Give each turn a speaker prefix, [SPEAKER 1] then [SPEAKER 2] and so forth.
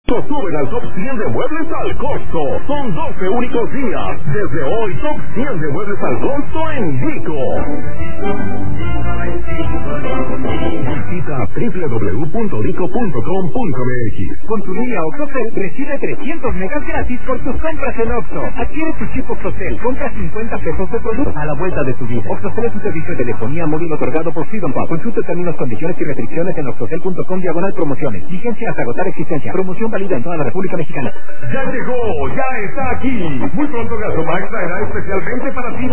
[SPEAKER 1] Suben al top 100 de muebles al costo. Son 12 únicos días. Desde hoy, top 100 de muebles al costo en Vico. Visita www.vico.com.mx.
[SPEAKER 2] Con tu línea Oxocel recibe 300 megas gratis por tus compras en Oxxo. Adquiere tu chip Oxocel, compra 50 pesos de producto a la vuelta de tu vida. Oxocel es un servicio de telefonía móvil otorgado por Freedom Pub. Consulta términos, condiciones y restricciones en oxocel.com/promociones. Vigencia hasta agotar existencia. Promoción válida en toda la República Mexicana.
[SPEAKER 1] Ya llegó, ya está aquí. Muy pronto Gasomax traerá especialmente para ti